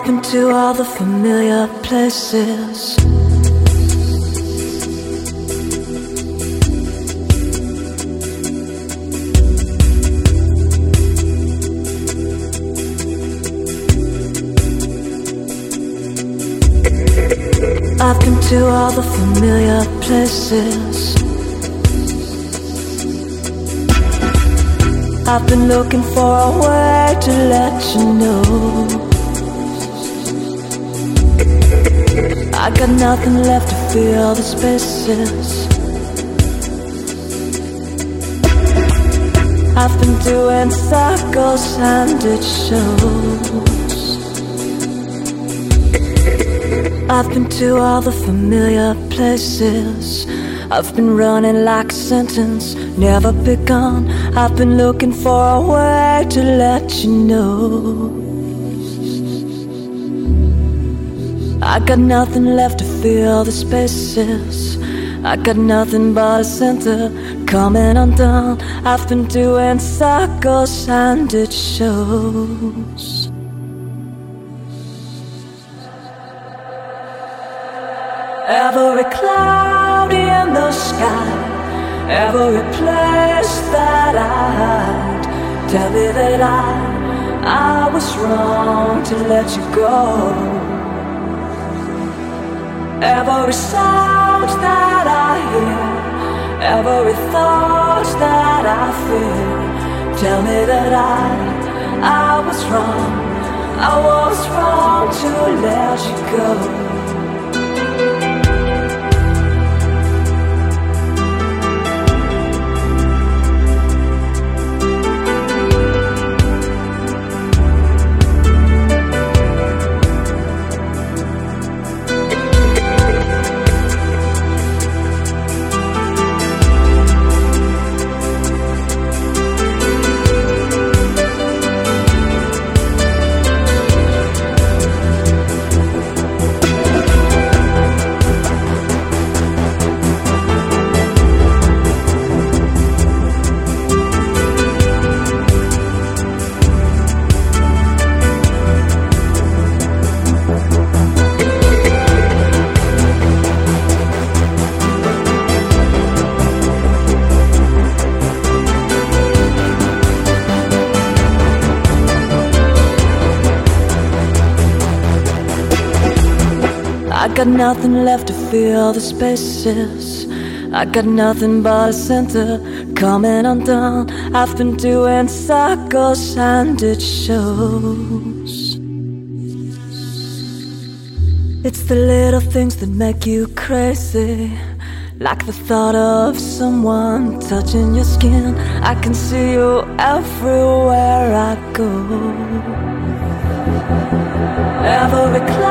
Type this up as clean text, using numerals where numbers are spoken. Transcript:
been to all the familiar places. I've been to all the familiar places. I've been looking for a way to let you know I got nothing left to fill the spaces. I've been doing circles and it shows. I've been to all the familiar places. I've been running like a sentence never begun. I've been looking for a way to let you know I got nothing left to fill the spaces. I got nothing but a center coming undone. I've been doing circles and it shows. Every cloud in the sky, every place that I hide, tell me that I was wrong to let you go. Every sound that I hear, every thought that I feel, tell me that I was wrong. I was wrong to let you go. I got nothing left to fill the spaces. I got nothing but a center coming undone. I've been doing circles and it shows. It's the little things that make you crazy, like the thought of someone touching your skin. I can see you everywhere I go. Every cloud